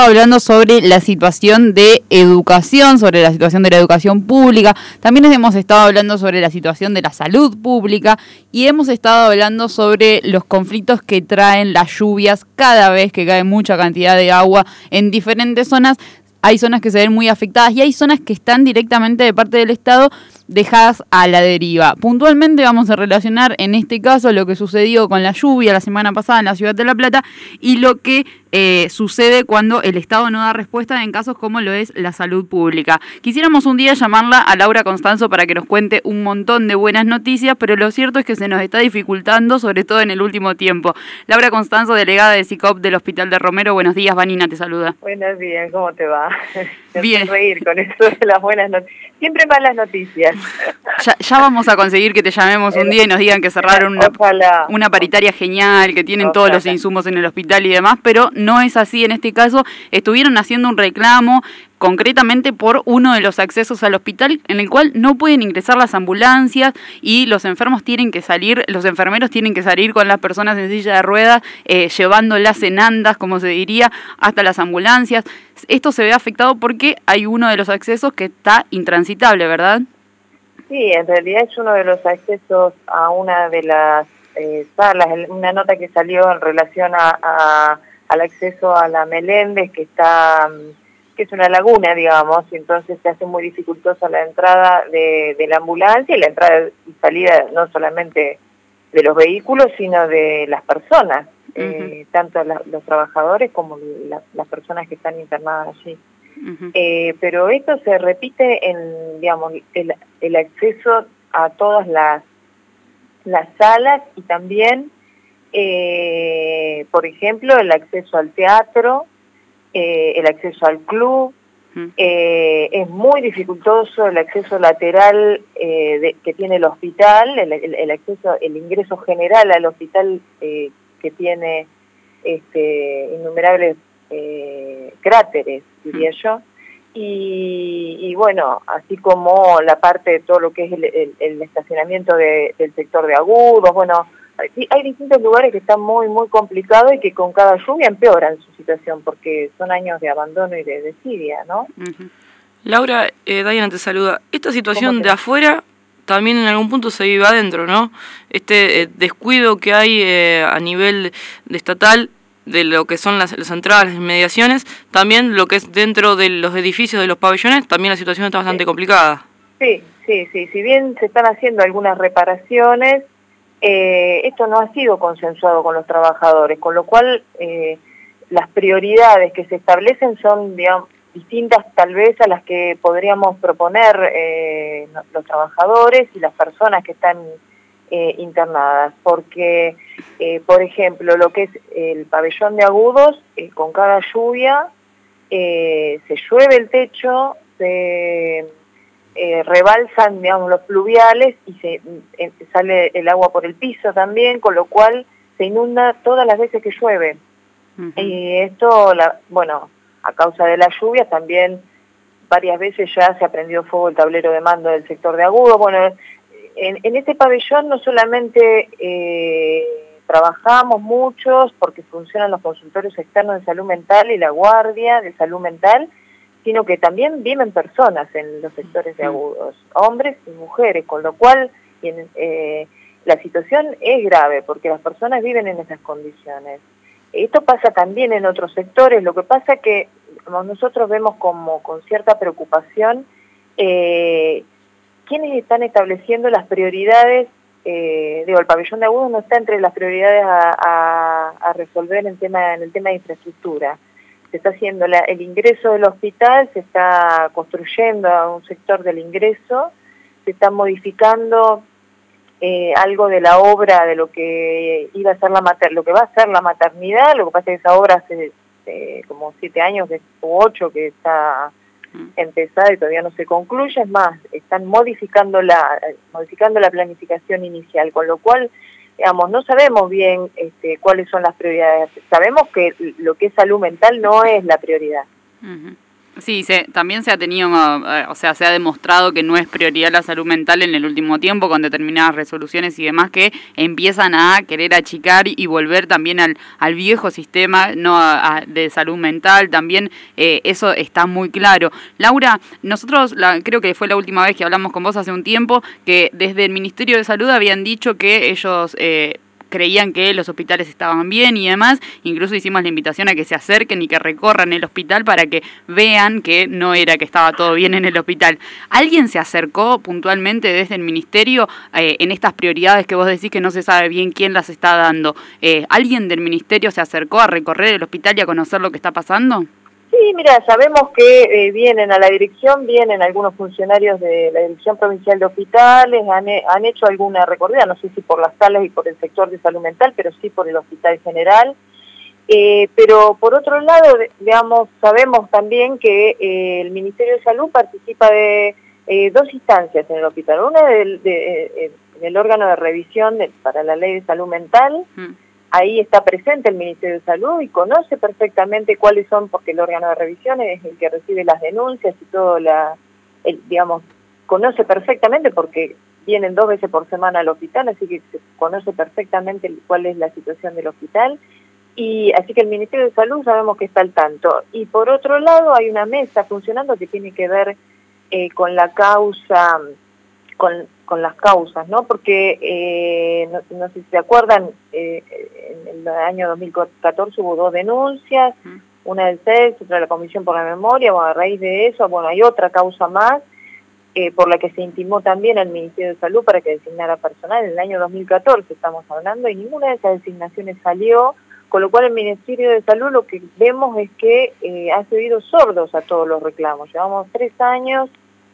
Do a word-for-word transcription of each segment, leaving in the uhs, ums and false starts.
hablando sobre la situación de educación, sobre la situación de la educación pública, también hemos estado hablando sobre la situación de la salud pública y hemos estado hablando sobre los conflictos que traen las lluvias cada vez que cae mucha cantidad de agua en diferentes zonas. Hay zonas que se ven muy afectadas y hay zonas que están directamente de parte del Estado dejadas a la deriva. Puntualmente vamos a relacionar en este caso lo que sucedió con la lluvia la semana pasada en la ciudad de La Plata y lo que eh, sucede cuando el Estado no da respuesta en casos como lo es la salud pública. Quisiéramos un día llamarla a Laura Constanzo para que nos cuente un montón de buenas noticias, pero lo cierto es que se nos está dificultando, sobre todo en el último tiempo. Laura Constanzo, delegada de SICOP del Hospital de Romero. Buenos días, Vanina te saluda. Buenos días, ¿cómo te va? Me Bien. hace reír con eso de las buenas noticias. Siempre malas noticias. Ya, ya vamos a conseguir que te llamemos un día y nos digan que cerraron una, una paritaria genial, que tienen Ojalá. todos los insumos en el hospital y demás, pero no es así en este caso. Estuvieron haciendo un reclamo concretamente por uno de los accesos al hospital en el cual no pueden ingresar las ambulancias y los enfermos tienen que salir, los enfermeros tienen que salir con las personas en silla de ruedas, eh, llevándolas en andas, como se diría, hasta las ambulancias. Esto se ve afectado porque hay uno de los accesos que está intransitable, ¿verdad? Sí, en realidad es uno de los accesos a una de las eh, salas, una nota que salió en relación a, a, al acceso a la Meléndez, que está... que es una laguna, digamos, y entonces se hace muy dificultosa la entrada de, de la ambulancia y la entrada y salida no solamente de los vehículos, sino de las personas, uh-huh. eh, tanto la, los trabajadores como la, las personas que están internadas allí. Uh-huh. Eh, pero esto se repite en, digamos, el, el acceso a todas las, las salas y también, eh, por ejemplo, el acceso al teatro, Eh, el acceso al club, eh, es muy dificultoso el acceso lateral eh, de, que tiene el hospital, el, el, el acceso, el ingreso general al hospital eh, que tiene este, innumerables eh, cráteres, diría yo, y, y bueno, así como la parte de todo lo que es el, el, el estacionamiento de, del sector de Agudos, bueno, hay distintos lugares que están muy, muy complicados y que con cada lluvia empeoran su situación, porque son años de abandono y de desidia, ¿no? Uh-huh. Laura, eh, Diana te saluda. Esta situación de afuera también en algún punto se vive adentro, ¿no? Este eh, descuido que hay eh, a nivel de estatal de lo que son las, las entradas, las inmediaciones, también lo que es dentro de los edificios de los pabellones, también la situación está bastante sí. complicada. Sí, sí, sí. Si bien se están haciendo algunas reparaciones, Eh, esto no ha sido consensuado con los trabajadores, con lo cual eh, las prioridades que se establecen son, digamos, distintas tal vez a las que podríamos proponer eh, los trabajadores y las personas que están eh, internadas, porque, eh, por ejemplo, lo que es el pabellón de Agudos, eh, con cada lluvia eh, se llueve el techo, se... Eh, rebalsan, digamos, los pluviales y se eh, sale el agua por el piso también, con lo cual se inunda todas las veces que llueve. Uh-huh. Y esto, la, bueno, a causa de las lluvias también varias veces ya se ha prendido fuego el tablero de mando del sector de Agudo. Bueno, en, en este pabellón no solamente eh, trabajamos muchos porque funcionan los consultorios externos de salud mental y la guardia de salud mental, sino que también viven personas en los sectores de Agudos, hombres y mujeres, con lo cual eh, la situación es grave, porque las personas viven en esas condiciones. Esto pasa también en otros sectores, lo que pasa es que nosotros vemos como con cierta preocupación eh, quiénes están estableciendo las prioridades, eh, digo, el pabellón de Agudos no está entre las prioridades a, a, a resolver en, tema, en el tema de infraestructura. Se está haciendo la, el ingreso del hospital, se está construyendo a un sector del ingreso, se está modificando eh, algo de la obra de lo que iba a ser la mater, lo que va a ser la maternidad. Lo que pasa es que esa obra hace eh, como siete años o ocho que está empezada y todavía no se concluye. Es más, están modificando la modificando la planificación inicial, con lo cual, digamos, no sabemos bien este, cuáles son las prioridades. Sabemos que lo que es salud mental no es la prioridad. Uh-huh. Sí, se, también se ha tenido, eh, o sea, se ha demostrado que no es prioridad la salud mental en el último tiempo con determinadas resoluciones y demás que empiezan a querer achicar y volver también al, al viejo sistema no a, a, de salud mental. También eh, eso está muy claro. Laura, nosotros la, creo que fue la última vez que hablamos con vos hace un tiempo que desde el Ministerio de Salud habían dicho que ellos... Eh, creían que los hospitales estaban bien y demás, incluso hicimos la invitación a que se acerquen y que recorran el hospital para que vean que no era que estaba todo bien en el hospital. ¿Alguien se acercó puntualmente desde el ministerio eh, en estas prioridades que vos decís que no se sabe bien quién las está dando? Eh, ¿Alguien del ministerio se acercó a recorrer el hospital y a conocer lo que está pasando? Sí, mira, sabemos que eh, vienen a la dirección, vienen algunos funcionarios de la Dirección Provincial de Hospitales, han, han hecho alguna recorrida, no sé si por las salas y por el sector de salud mental, pero sí por el hospital general. Eh, pero por otro lado, digamos, sabemos también que eh, el Ministerio de Salud participa de eh, dos instancias en el hospital. Una del de, de, del órgano de revisión de, para la ley de salud mental. Mm. Ahí está presente el Ministerio de Salud y conoce perfectamente cuáles son, porque el órgano de revisión es el que recibe las denuncias y todo, la, el, digamos, conoce perfectamente porque vienen dos veces por semana al hospital, así que se conoce perfectamente cuál es la situación del hospital. Y así que el Ministerio de Salud sabemos que está al tanto. Y por otro lado hay una mesa funcionando que tiene que ver eh, con la causa, con, con las causas, ¿no? Porque, eh, no, no sé si se acuerdan, eh, en el año dos mil catorce hubo dos denuncias, mm. una del C E S, otra de la Comisión por la Memoria. Bueno, a raíz de eso, bueno, hay otra causa más, eh, por la que se intimó también al Ministerio de Salud para que designara personal. En el año dos mil catorce estamos hablando, y ninguna de esas designaciones salió, con lo cual el Ministerio de Salud lo que vemos es que eh, ha sido sordos a todos los reclamos. Llevamos tres años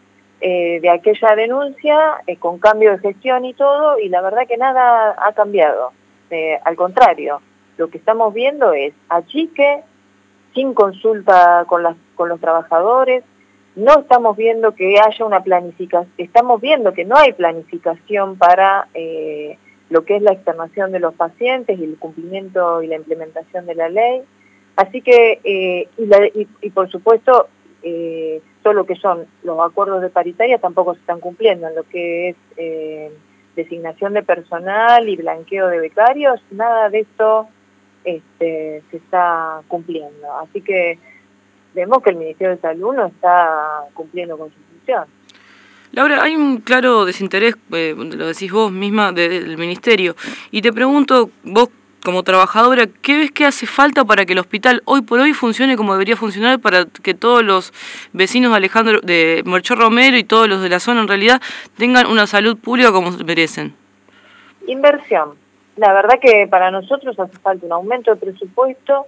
eh, de aquella denuncia, eh, con cambio de gestión y todo, y la verdad que nada ha cambiado. Eh, al contrario, lo que estamos viendo es achique, sin consulta con, las, con los trabajadores. No estamos viendo que haya una planificación, estamos viendo que no hay planificación para... Eh, lo que es la externación de los pacientes y el cumplimiento y la implementación de la ley. Así que, eh, y, la, y, y por supuesto, eh, todo lo que son los acuerdos de paritaria tampoco se están cumpliendo. En lo que es eh, designación de personal y blanqueo de becarios, nada de esto este, se está cumpliendo. Así que vemos que el Ministerio de Salud no está cumpliendo con su función. Laura, hay un claro desinterés, eh, lo decís vos misma, de, del Ministerio. Y te pregunto, vos como trabajadora, ¿qué ves que hace falta para que el hospital hoy por hoy funcione como debería funcionar, para que todos los vecinos de Alejandro, de Melchor Romero y todos los de la zona en realidad tengan una salud pública como merecen? Inversión. La verdad que para nosotros hace falta un aumento de presupuesto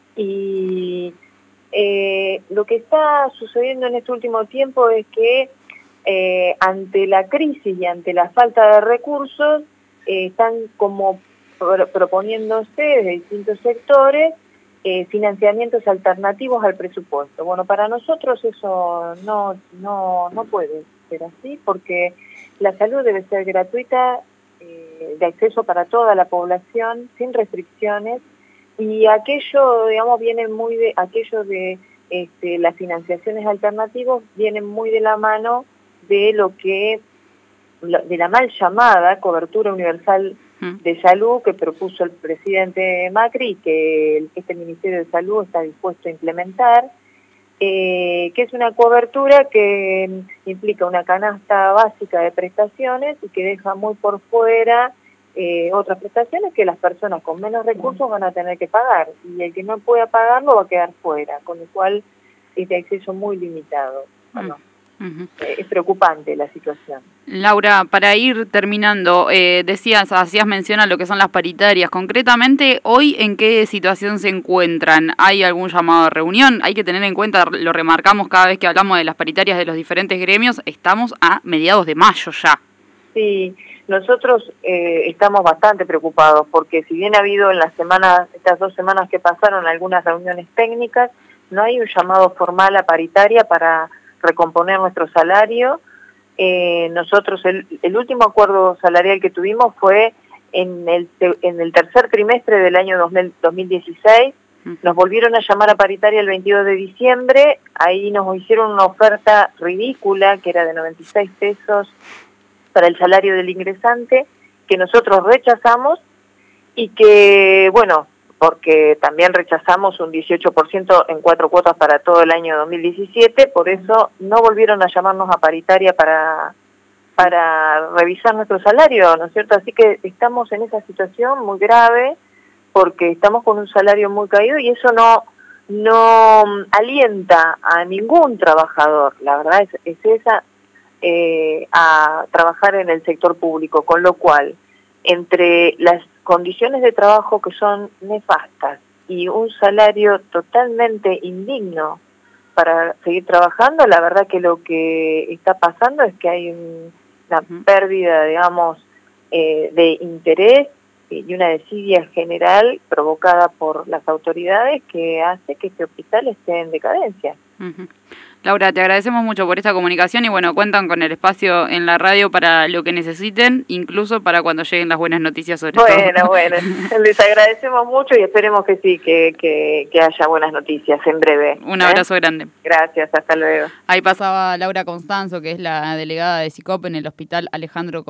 y eh, lo que está sucediendo en este último tiempo es que Eh, ante la crisis y ante la falta de recursos, eh, están como pro proponiéndose desde distintos sectores eh, financiamientos alternativos al presupuesto. Bueno, para nosotros eso no, no, no puede ser así, porque la salud debe ser gratuita, eh, de acceso para toda la población, sin restricciones, y aquello, digamos, viene muy de, aquello de este, las financiaciones alternativas vienen muy de la mano de lo que, de la mal llamada cobertura universal de salud que propuso el presidente Macri y que este Ministerio de Salud está dispuesto a implementar, eh, que es una cobertura que implica una canasta básica de prestaciones y que deja muy por fuera eh, otras prestaciones que las personas con menos recursos van a tener que pagar, y el que no pueda pagarlo va a quedar fuera, con lo cual es de acceso muy limitado. Bueno, Uh-huh. Es preocupante la situación. Laura, para ir terminando, eh, decías, hacías mención a lo que son las paritarias. Concretamente, ¿hoy en qué situación se encuentran? ¿Hay algún llamado a reunión? Hay que tener en cuenta, lo remarcamos cada vez que hablamos de las paritarias de los diferentes gremios, estamos a mediados de mayo ya. Sí, nosotros eh, estamos bastante preocupados porque si bien ha habido en las semanas, estas dos semanas que pasaron algunas reuniones técnicas, no hay un llamado formal a paritaria para recomponer nuestro salario. Eh, nosotros el, el último acuerdo salarial que tuvimos fue en el, en el tercer trimestre del año dos mil dieciséis, Uh-huh. Nos volvieron a llamar a paritaria el veintidós de diciembre, ahí nos hicieron una oferta ridícula, que era de noventa y seis pesos para el salario del ingresante, que nosotros rechazamos, y que, bueno, porque también rechazamos un dieciocho por ciento en cuatro cuotas para todo el año dos mil diecisiete, por eso no volvieron a llamarnos a paritaria para, para revisar nuestro salario, ¿no es cierto? Así que estamos en esa situación muy grave, porque estamos con un salario muy caído y eso no, no alienta a ningún trabajador, la verdad es, es esa, eh, a trabajar en el sector público, con lo cual, entre las condiciones de trabajo que son nefastas y un salario totalmente indigno para seguir trabajando, la verdad que lo que está pasando es que hay un, una pérdida, digamos, eh, de interés y una desidia general provocada por las autoridades que hace que este hospital esté en decadencia. Uh-huh. Laura, te agradecemos mucho por esta comunicación y bueno, cuentan con el espacio en la radio para lo que necesiten, incluso para cuando lleguen las buenas noticias sobre bueno, todo. Bueno, bueno, les agradecemos mucho y esperemos que sí, que, que, que haya buenas noticias en breve. Un abrazo ¿eh? grande. Gracias, hasta luego. Ahí pasaba Laura Constanzo, que es la delegada de SICOP en el Hospital Alejandro